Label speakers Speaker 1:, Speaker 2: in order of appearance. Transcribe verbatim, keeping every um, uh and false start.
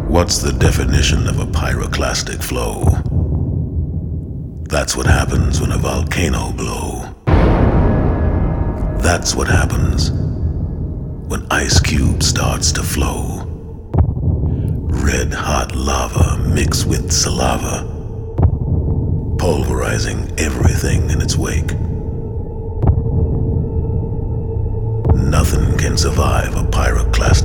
Speaker 1: What's the definition of a pyroclastic flow? That's what happens when a volcano blow. That's what happens when ice cube starts to flow. Red hot lava mixed with saliva, pulverizing everything in its wake. Nothing can survive a pyroclastic